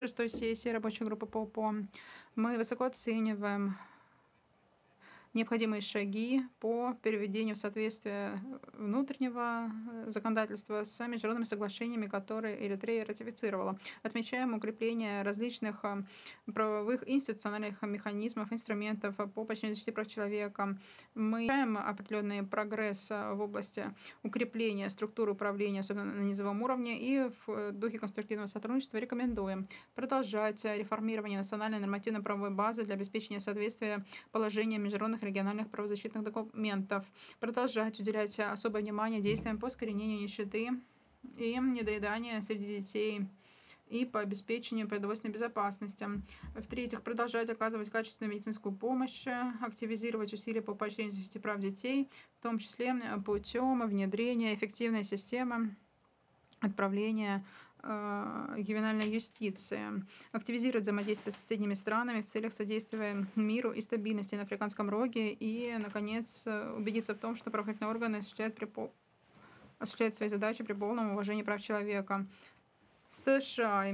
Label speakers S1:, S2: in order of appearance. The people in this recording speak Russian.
S1: шестой сессии рабочей группы по ОПО. Мы высоко оцениваем необходимые шаги по приведению в соответствие внутреннего законодательства с международными соглашениями, которые Эритрея ратифицировала. Отмечаем укрепление различных правовых институциональных механизмов, инструментов по поощрению защиты прав человека. Мы отмечаем определенный прогресс в области укрепления структуры управления, особенно на низовом уровне, и в духе конструктивного сотрудничества рекомендуем продолжать реформирование национальной нормативно-правовой базы для обеспечения соответствия положениям международных региональных правозащитных документов, продолжать уделять особое внимание действиям по искоренению нищеты и недоедания среди детей и по обеспечению продовольственной безопасности. В-третьих, продолжать оказывать качественную медицинскую помощь, активизировать усилия по поощрению защиты прав детей, в том числе путем внедрения эффективной системы отправления ювенальной юстиции, активизировать взаимодействие с соседними странами в целях содействия миру и стабильности на Африканском роге и, наконец, убедиться в том, что правоохранительные органы осуществляют свои задачи при полном уважении прав человека. США